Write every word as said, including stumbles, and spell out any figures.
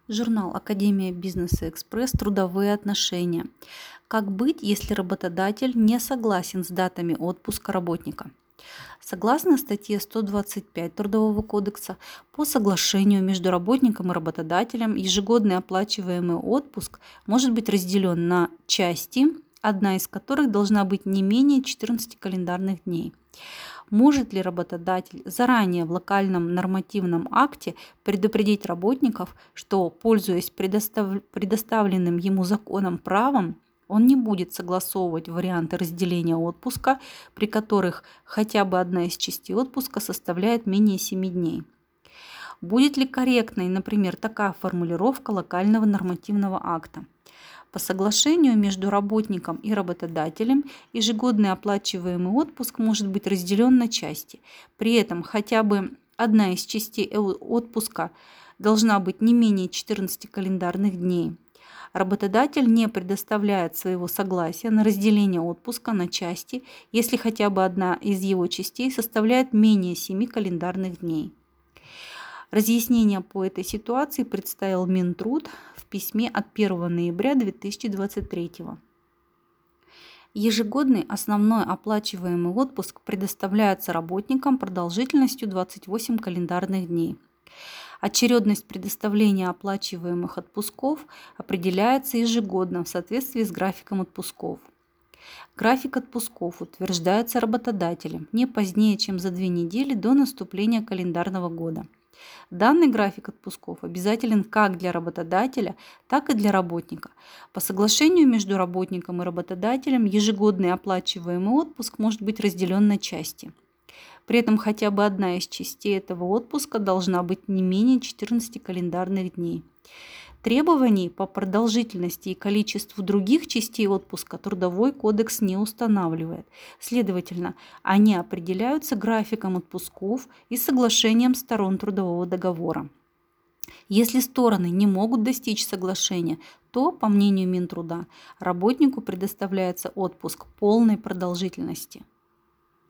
Журнал «Академия бизнеса Экспресс. Трудовые отношения». Как быть, если работодатель не согласен с датами отпуска работника? Согласно статье сто двадцать пять Трудового кодекса, по соглашению между работником и работодателем ежегодный оплачиваемый отпуск может быть разделен на части, одна из которых должна быть не менее четырнадцати календарных дней. Может ли работодатель заранее в локальном нормативном акте предупредить работников, что, пользуясь предостав... предоставленным ему законом правом, он не будет согласовывать варианты разделения отпуска, при которых хотя бы одна из частей отпуска составляет менее семи дней? Будет ли корректной, например, такая формулировка локального нормативного акта? По соглашению между работником и работодателем ежегодный оплачиваемый отпуск может быть разделен на части. При этом хотя бы одна из частей отпуска должна быть не менее четырнадцати календарных дней. Работодатель не предоставляет своего согласия на разделение отпуска на части, если хотя бы одна из его частей составляет менее семи календарных дней. Разъяснение по этой ситуации представил Минтруд в письме от первого ноября две тысячи двадцать третьего. Ежегодный основной оплачиваемый отпуск предоставляется работникам продолжительностью двадцать восемь календарных дней. Очередность предоставления оплачиваемых отпусков определяется ежегодно в соответствии с графиком отпусков. График отпусков утверждается работодателем не позднее, чем за две недели до наступления календарного года. Данный график отпусков обязателен как для работодателя, так и для работника. По соглашению между работником и работодателем ежегодный оплачиваемый отпуск может быть разделен на части. При этом хотя бы одна из частей этого отпуска должна быть не менее четырнадцати календарных дней. Требований по продолжительности и количеству других частей отпуска Трудовой кодекс не устанавливает. Следовательно, они определяются графиком отпусков и соглашением сторон трудового договора. Если стороны не могут достичь соглашения, то, по мнению Минтруда, работнику предоставляется отпуск полной продолжительности.